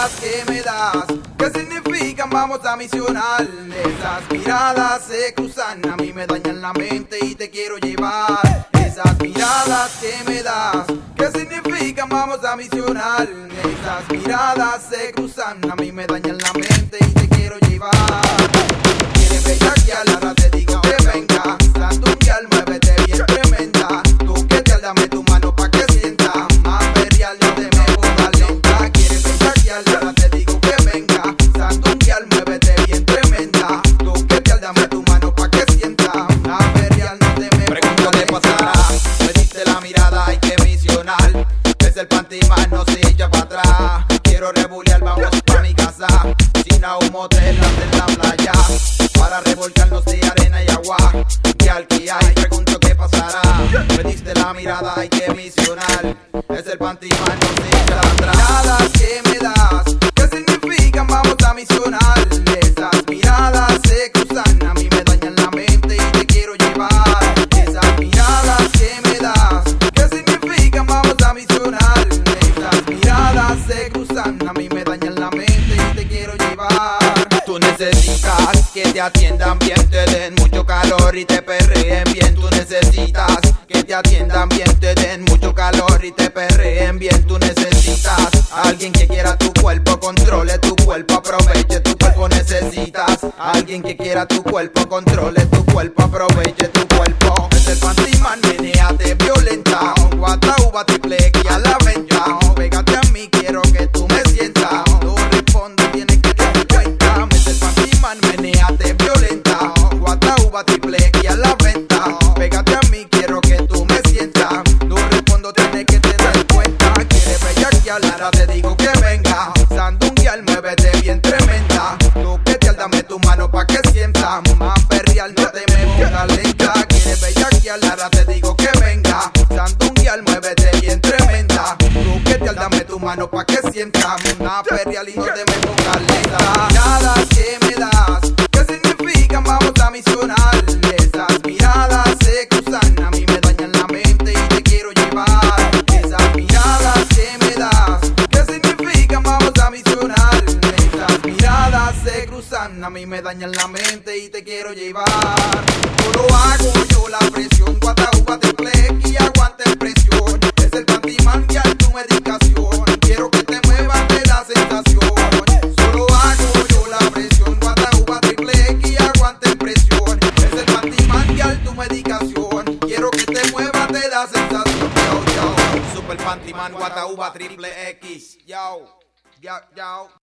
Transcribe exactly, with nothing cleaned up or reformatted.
miradas que me das, ¿qué significan? Vamos a misionar. Esas miradas se cruzan, a mí me dañan la mente y te quiero llevar. Esas miradas que me das, ¿qué significan? Vamos a misionar. Esas miradas se cruzan, a mí me dañan la mente y te quiero llevar. Quieres bellaquear, ahora te digo que venga. Sandunguear, muévete bien tremenda. Tú que te dame tu mano pa' que sienta. Más ferial, yo te me boda lenta. Quieres bellaquear, ahora te digo que venga. Sandunguear, muévete bien tremenda. Tú que te dame tu mano pa' que sienta. Más ferial, no te me Pregunto qué pasará. Me diste la mirada, hay que misionar. Es el pantimán, no se echa para atrás. Quiero rebulear, vamos pa' mi casa. Sin a un motel, en la playa. Para revolcarnos de arena y agua. Que al que hay, pregunto qué pasará. Me diste la mirada, hay que misionar. Es el pantimán, no se echa para atrás. Miradas que me das, ¿qué significan? Vamos a misionar. Esas miradas se cruzan, a mí me dañan la mente y te quiero llevar. Esas miradas que me das, ¿qué significan? Vamos a misionar. Esas miradas se cruzan, a mí me dañan la mente y te quiero llevar. Tú necesitas que te atiendan bien, te den mucho calor y te perreen bien. Tú necesitas que te atiendan bien, te den mucho calor y te perreen bien. Tú necesitas alguien que quiera tu cuerpo, controle tu cuerpo, aproveche tu cuerpo. Necesitas alguien que quiera tu cuerpo, controle tu cuerpo, aproveche tu cuerpo. Es el pantimán, menéate violenta. Guata, uva, triple X a la venta. Pégate a mí, quiero que tú me sientas. No respondo, tienes que tener cuenta. Es el pantimán, menéate violenta. Guata, uva, triple X a la venta. Pégate a mí, quiero que tú me sientas. No respondo, tienes que tener cuenta. Quieres bellaquear, ahora te digo que venga. Sandunguear, muévete bien tremenda. Tú que te dame tu mano pa' que sienta. Más perreal, no te me pongas lenta. Quieres bellaquear, ahora te digo que venga. Sandunguear, muévete bien tremenda. Tú que te dame tu mano pa' que sienta. Más perreal y no te me pongas lenta. Miradas que me das, ¿qué significan? Vamos a misionar. Esas miradas se cruzan, a mí me dañan la mente y te quiero llevar. Esas miradas que me das, ¿qué significan? Vamos a misionar. Esas miradas se cruzan, a mí me dañan la mente y te quiero llevar. Yo lo hago, yo la presión. Guata, uva, triple X, aguante presión. Es el pantimán y al tu medicación. Quiero que te muevas de la sensación. Solo hago yo la presión. Guata, uva, triple X, aguante presión. Es el pantimán y al tu medicación. Quiero que te muevas de la sensación. Yo, yo. Super pantimán, guata, uva, triple X. Yo, yo, yo.